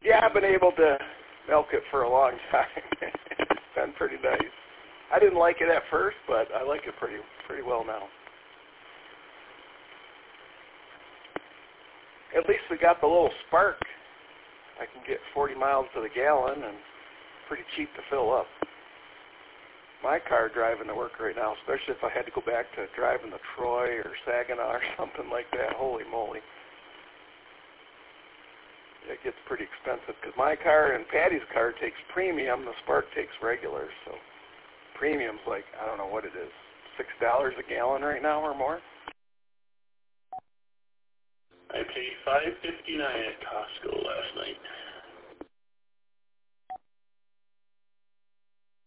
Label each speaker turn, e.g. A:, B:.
A: Yeah, I've been able to milk it for a long time. It's been pretty nice. I didn't like it at first, but I like it pretty well now. At least we got the little Spark. I can get 40 miles to the gallon and pretty cheap to fill up. My car driving to work right now, especially if I had to go back to driving to Troy or Saginaw or something like that, holy moly. It gets pretty expensive because my car and Patty's car takes premium, the Spark takes regular, so premium's like, I don't know what it is, $6 a gallon right now or more.
B: I paid $5.59 at Costco last night.